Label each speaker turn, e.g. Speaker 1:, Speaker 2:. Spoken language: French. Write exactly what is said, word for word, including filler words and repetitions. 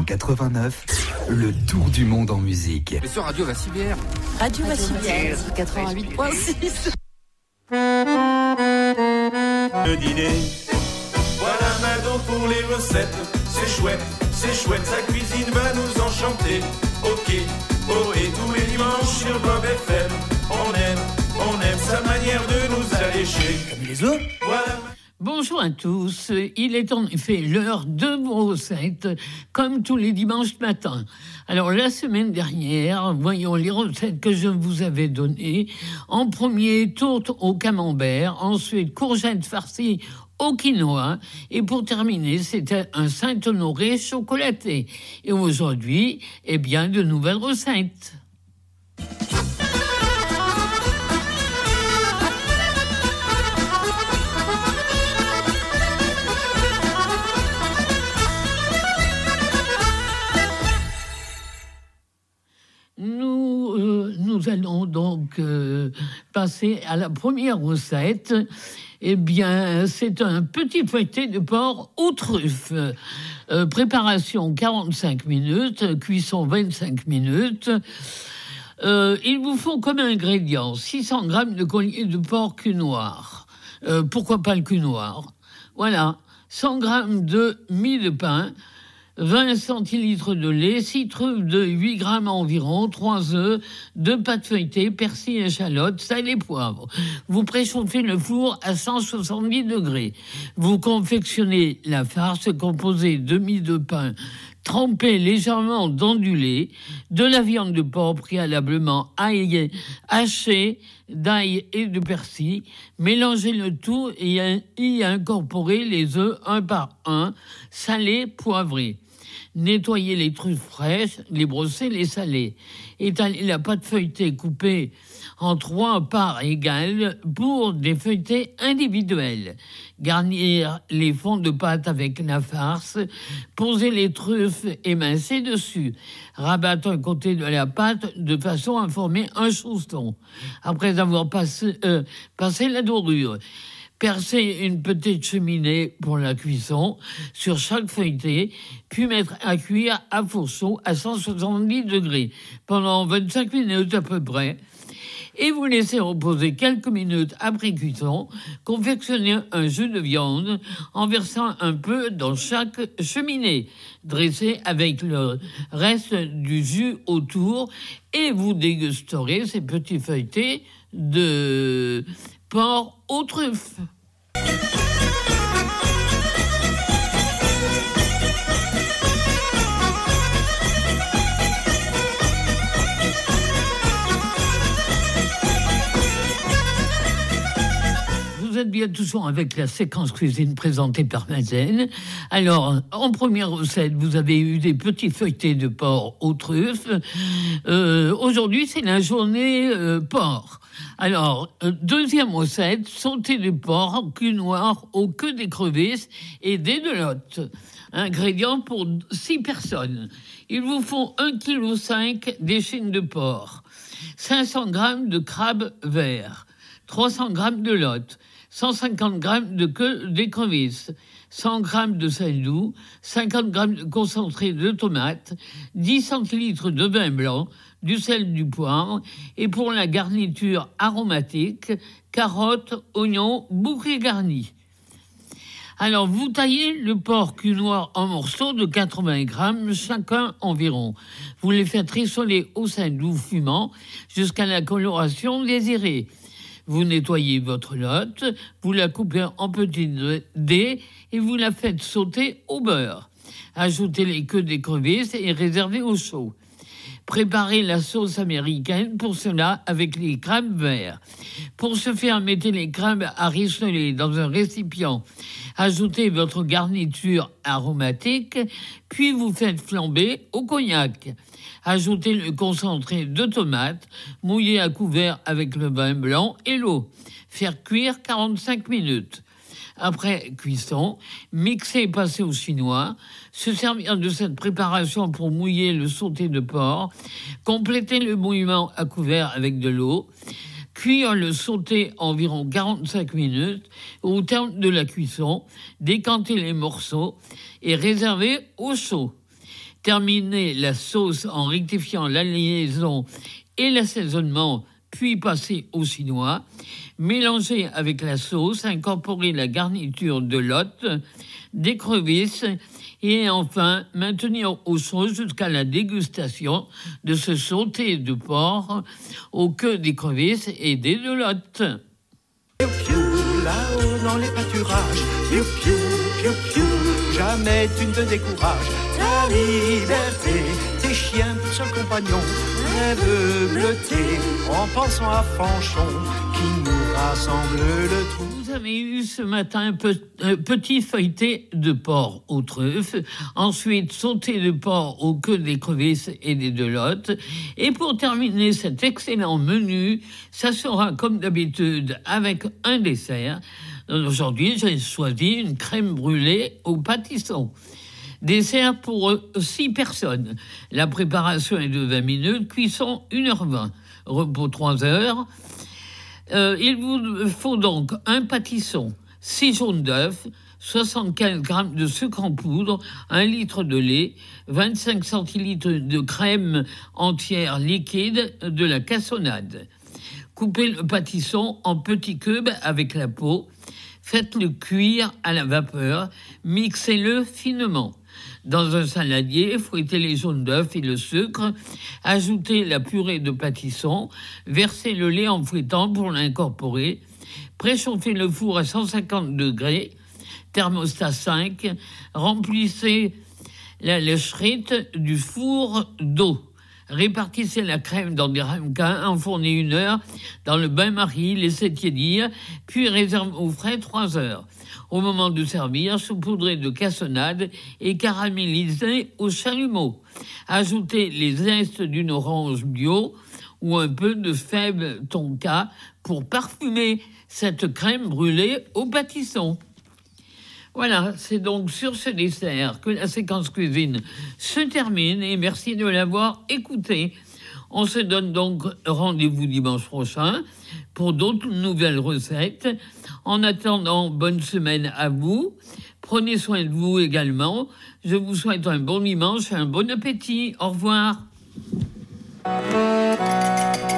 Speaker 1: quatre-vingt-neuf, le tour du monde en musique.
Speaker 2: Mais sur Radio Vassivière.
Speaker 3: Radio Vassivière, quatre-vingt-huit point six.
Speaker 4: Le dîner, voilà Mado pour les recettes. C'est chouette, c'est chouette, sa cuisine va nous enchanter. Ok, oh et tous les dimanches sur Bob F M, on aime, on aime sa manière de nous allécher. Comme les autres, voilà.
Speaker 5: Bonjour à tous, il est en effet l'heure de vos recettes, comme tous les dimanches matins. Alors la semaine dernière, voyons les recettes que je vous avais données. En premier, tourte au camembert, ensuite courgettes farcies au quinoa, et pour terminer, c'était un Saint-Honoré chocolaté. Et aujourd'hui, eh bien, de nouvelles recettes. Nous, euh, nous allons donc euh, passer à la première recette. Eh bien, c'est un petit feuilleté de porc aux truffes. Euh, préparation quarante-cinq minutes, cuisson vingt-cinq minutes. Euh, il vous faut comme ingrédient six cents grammes de collier de porc cul noir. Euh, pourquoi pas le cul noir ? Voilà, cent grammes de mie de pain, vingt centilitres de lait, six truffes de huit grammes environ, trois œufs, deux pâtes feuilletées, persil, échalotes, sel et poivre. Vous préchauffez le four à cent soixante-dix degrés. Vous confectionnez la farce composée de mie de pain trempée légèrement dans du lait, de la viande de porc préalablement aillée, hachée, d'ail et de persil. Mélangez le tout et y incorporez les œufs un par un, salés, poivrés. Nettoyez les truffes fraîches, les brosser, les saler. Étalez la pâte feuilletée coupée en trois parts égales pour des feuilletés individuels. Garnir les fonds de pâte avec la farce. Posez les truffes émincées dessus. Rabattre un côté de la pâte de façon à former un chausson. Après avoir passé, euh, passé la dorure, percer une petite cheminée pour la cuisson sur chaque feuilleté, puis mettre à cuire à four chaud à cent soixante-dix degrés pendant vingt-cinq minutes à peu près. Et vous laissez reposer quelques minutes après cuisson. Confectionnez un jus de viande en versant un peu dans chaque cheminée. Dressez avec le reste du jus autour et vous dégusterez ces petits feuilletés de porc aux truffes. Vous êtes bien toujours avec la séquence cuisine présentée par Mazen. Alors, en première recette, vous avez eu des petits feuilletés de porc aux truffes. Euh, aujourd'hui, c'est la journée euh, porc. Alors, euh, deuxième recette, sauté de porc, cul noir aux queues d'écrevisse et d'édelotes. Ingrédients pour six personnes. Il vous faut un virgule cinq kilos d'échine de porc, cinq cents grammes de crabe vert, trois cents grammes de lotte, cent cinquante grammes de queue d'écrevisse, cent grammes de sel doux, cinquante grammes de concentré de tomate, dix centilitres de vin blanc, du sel, du poivre, et pour la garniture aromatique, carottes, oignons, bouquet garni. Alors, vous taillez le porc cul noir en morceaux de quatre-vingts grammes chacun environ. Vous les faites rissoler au sel doux fumant jusqu'à la coloration désirée. Vous nettoyez votre lotte, vous la coupez en petits dés et vous la faites sauter au beurre. Ajoutez les queues d'écrevisse et réservez au chaud. Préparez la sauce américaine pour cela avec les crabes verts. Pour ce faire, mettez les crabes à rissoler dans un récipient. Ajoutez votre garniture aromatique, puis vous faites flamber au cognac. Ajoutez le concentré de tomate, mouillé à couvert avec le vin blanc et l'eau. Faire cuire quarante-cinq minutes. Après cuisson, mixer et passer au chinois, se servir de cette préparation pour mouiller le sauté de porc, compléter le mouillement à couvert avec de l'eau, cuire le sauté environ quarante-cinq minutes, au terme de la cuisson, décanter les morceaux et réserver au chaud. Terminez la sauce en rectifiant la liaison et l'assaisonnement, puis passez au chinois. Mélangez avec la sauce, incorporez la garniture de lotte, d'écrevisses et enfin maintenir au chaud jusqu'à la dégustation de ce sauté de porc aux queues d'écrevisses et d'édelotes.
Speaker 2: Piou piou, là-haut dans les pâturages, piou piou, piou piou, jamais tu ne te décourages. Ta liberté, tes chiens pour seul compagnon, rêve bleuté en pensant à Fanchon qui nous rassemble le trou.
Speaker 5: Vous avez eu ce matin un pe- euh, petit feuilleté de porc aux truffes, ensuite sauté de porc aux queues d'écrevisses et d'édelotes. Et pour terminer cet excellent menu, ça sera comme d'habitude avec un dessert. Aujourd'hui, j'ai choisi une crème brûlée au pâtisson. Dessert pour six personnes. La préparation est de vingt minutes, cuisson une heure vingt, repos trois heures. Euh, il vous faut donc un pâtisson, six jaunes d'œufs, soixante-quinze grammes de sucre en poudre, un litre de lait, vingt-cinq centilitres de crème entière liquide, de la cassonade. Coupez le pâtisson en petits cubes avec la peau. Faites-le cuire à la vapeur. Mixez-le finement. Dans un saladier, fouettez les jaunes d'œufs et le sucre. Ajoutez la purée de pâtisson. Versez le lait en fouettant pour l'incorporer. Préchauffez le four à cent cinquante degrés. Thermostat cinq. Remplissez la lècherette du four d'eau. Répartissez la crème dans des ramequins, enfournez une heure dans le bain-marie, laissez tiédir, puis réservez au frais trois heures. Au moment de servir, saupoudrez de cassonade et caramélisez au chalumeau. Ajoutez les zestes d'une orange bio ou un peu de fève tonka pour parfumer cette crème brûlée au pâtisson. Voilà, c'est donc sur ce dessert que la séquence cuisine se termine et merci de l'avoir écouté. On se donne donc rendez-vous dimanche prochain pour d'autres nouvelles recettes. En attendant, bonne semaine à vous. Prenez soin de vous également. Je vous souhaite un bon dimanche et un bon appétit. Au revoir.